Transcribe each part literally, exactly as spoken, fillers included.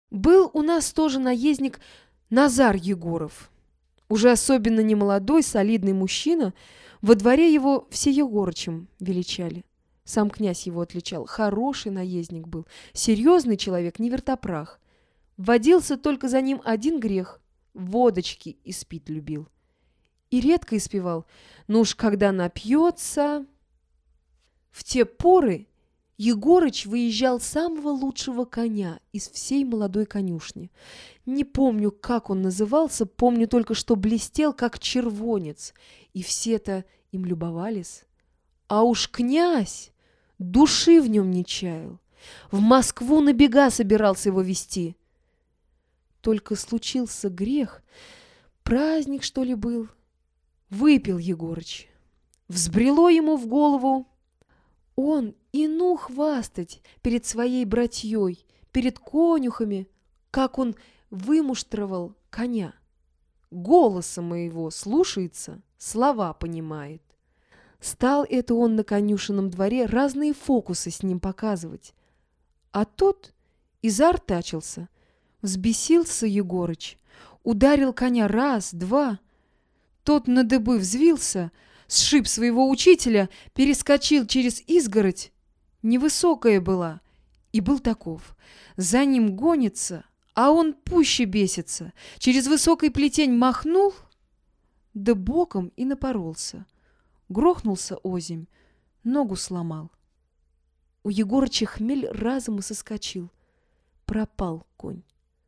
Был у нас тоже наездник Назар Егоров. Уже особенно немолодой, солидный мужчина. Во дворе его все Егорычем величали. Сам князь его отличал. Хороший наездник был. Серьезный человек, не вертопрах. Водился только за ним один грех. Водочки испить любил. И редко испевал. Но уж когда напьется... В те поры Егорыч выезжал самого лучшего коня из всей молодой конюшни. Не помню, как он назывался, помню только, что блестел, как червонец, и все-то им любовались. А уж князь души в нем не чаял. В Москву на бега собирался его везти. Только случился грех, праздник, что ли, был. Выпил Егорыч. Взбрело ему в голову. Он и ну хвастать перед своей братьей, перед конюхами, как он вымуштровал коня. Голоса моего слушается, слова понимает. Стал это он на конюшенном дворе разные фокусы с ним показывать. А тот и заортачился. Взбесился Егорыч, ударил коня раз, два. Тот на дыбы взвился, сшиб своего учителя, перескочил через изгородь. Невысокая была, и был таков. За ним гонится, а он пуще бесится. Через высокий плетень махнул, да боком и напоролся. Грохнулся озимь, ногу сломал. У Егорыча хмель разом и соскочил. Пропал конь.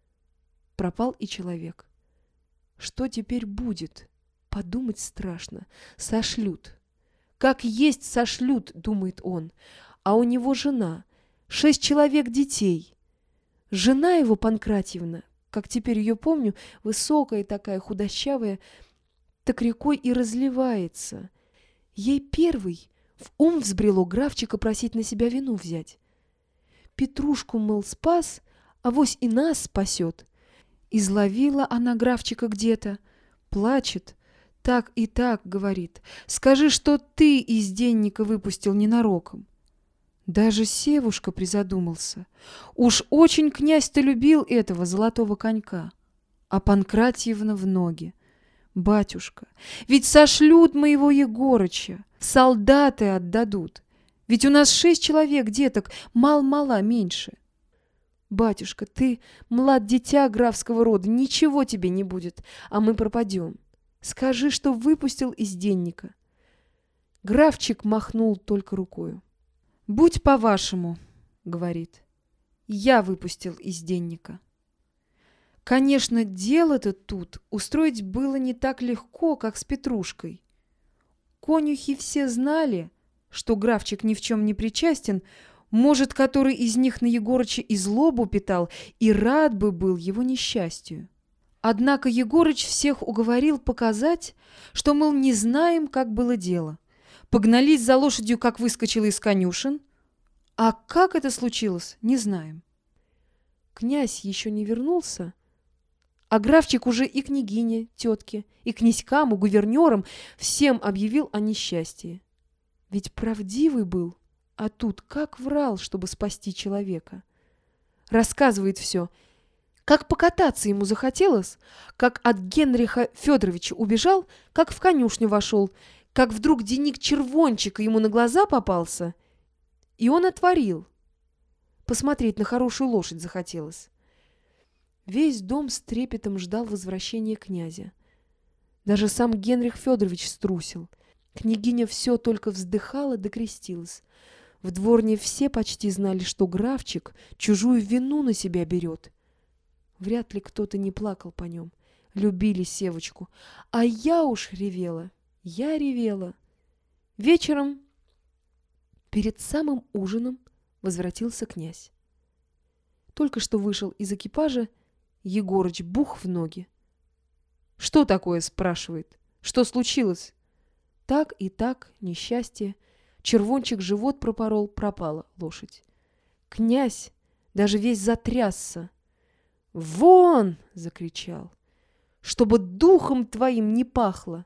Пропал и человек. Что теперь будет? Подумать страшно. Сошлют. Как есть сошлют, думает он. А у него жена. Шесть человек детей. Жена его, Панкратьевна, как теперь ее помню, высокая такая, худощавая, так рекой и разливается. Ей первый в ум взбрело графчика просить на себя вину взять. Петрушку, мол, спас, авось и нас спасет. Изловила она графчика где-то, плачет, так и так говорит. Скажи, что ты из денника выпустил ненароком. Даже Севушка призадумался. Уж очень князь-то любил этого золотого конька. А Панкратьевна в ноги. Батюшка, ведь сошлют моего Егорыча, солдаты отдадут. Ведь у нас шесть человек деток, мал-мала меньше. Батюшка, ты млад дитя графского рода, ничего тебе не будет, а мы пропадем. Скажи, что выпустил из денника. Графчик махнул только рукою. «Будь по-вашему», — говорит, — «я выпустил из денника». Конечно, дело-то тут устроить было не так легко, как с Петрушкой. Конюхи все знали, что графчик ни в чем не причастен, может, который из них на Егорыча и злобу питал, и рад бы был его несчастью. Однако Егорыч всех уговорил показать, что, мол, не знаем, как было дело. Погнались за лошадью, как выскочила из конюшен, а как это случилось, не знаем. Князь еще не вернулся, а графчик уже и княгине, тетке, и князькам, и гувернерам всем объявил о несчастье. Ведь правдивый был, а тут как врал, чтобы спасти человека. Рассказывает все. Как покататься ему захотелось, как от Генриха Федоровича убежал, как в конюшню вошел, как вдруг денник червончика ему на глаза попался, и он отворил. Посмотреть на хорошую лошадь захотелось. Весь дом с трепетом ждал возвращения князя. Даже сам Генрих Федорович струсил. Княгиня все только вздыхала да крестилась. В дворне все почти знали, что графчик чужую вину на себя берет. Вряд ли кто-то не плакал по нем. Любили Севочку. А я уж ревела. Я ревела. Вечером, перед самым ужином, возвратился князь. Только что вышел из экипажа, Егорыч бух в ноги. «Что такое?» — спрашивает. «Что случилось?» Так и так, несчастье. Червончик живот пропорол, пропала лошадь. Князь даже весь затрясся. «Вон!» — закричал. «Чтобы духом твоим не пахло!»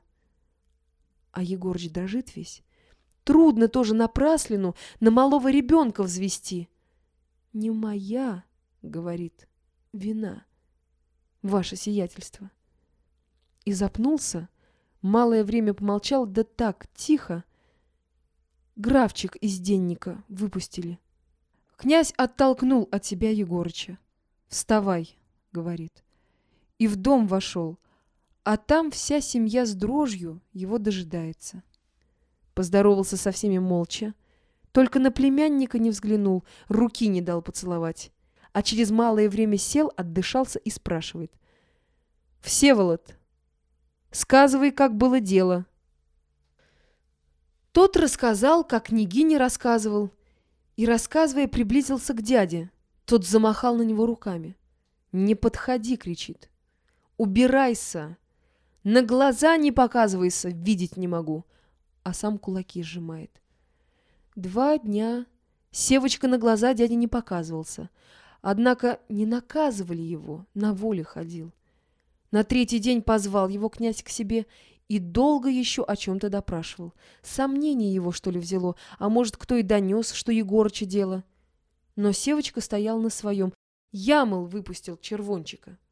А Егорыч дрожит весь. Трудно тоже напраслину на малого ребенка взвести. «Не моя!» — говорит. вина, ваше сиятельство». И запнулся, малое время помолчал, да так, тихо. Графчик из денника выпустили. Князь оттолкнул от себя Егорыча. «Вставай», — говорит. И в дом вошел, а там вся семья с дрожью его дожидается. Поздоровался со всеми молча, только на племянника не взглянул, руки не дал поцеловать. А через малое время сел, отдышался и спрашивает: «Всеволод, сказывай, как было дело». Тот рассказал, как княгиня рассказывал, и, рассказывая, приблизился к дяде. Тот замахал на него руками. «Не подходи!» — кричит. «Убирайся! На глаза не показывайся, видеть не могу!» А сам кулаки сжимает. Два дня Севочка на глаза дяде не показывался. Однако не наказывали его, на воле ходил. На третий день позвал его князь к себе и долго еще о чем-то допрашивал. Сомнение его, что ли, взяло, а может, кто и донес, что Егорыча дело. Но Севочка стоял на своем. Я, мол, выпустил червончика.